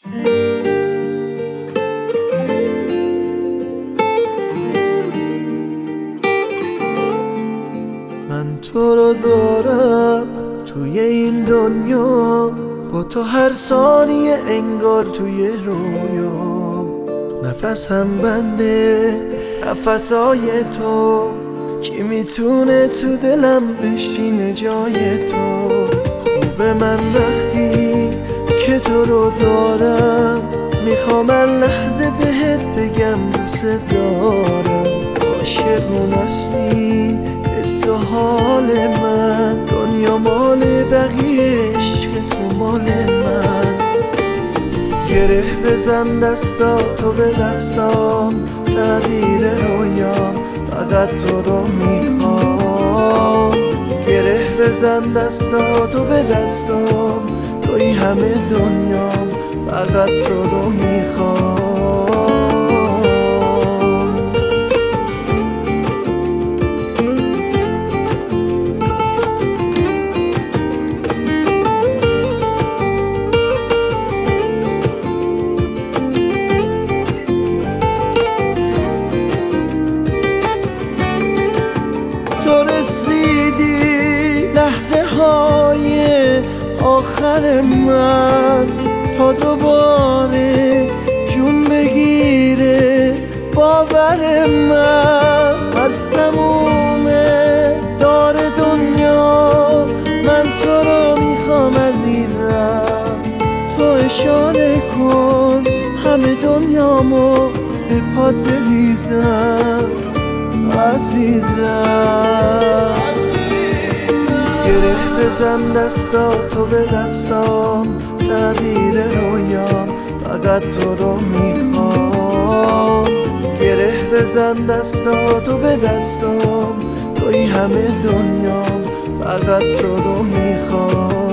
من تو رو دارم توی این دنیا، با تو هر ثانیه انگار توی رویام. نفسم بنده نفسای تو، کی میتونه تو دلم بشینه جای تو. خوبه من وقتی که تو رو دارم، میخوام هر لحظه بهت بگم دوست دارم. عاشقون هستی حس و حال من، دنیا مال بقیه عشق تو مال من. گره بزن دستاتو به دستام، تعبیر رویام فقط تو رو میخوام. گره بزن دستاتو به دستام، توی همه دنیام فقط تو رو میخوام. تو رسیدی لحظه های آخر من، تا دوباره جون بگیره باور من. از تموم دار دنیا من تو رو میخوام عزیزم. تو اشاره کن همه دنیامو به پات بریزم عزیزم. گره بزن دستاتو به دستام، تعبیر رویام فقط تو رو میخوام. گره بزن دستاتو به دستام، توی همه دنیام فقط تو رو میخوام.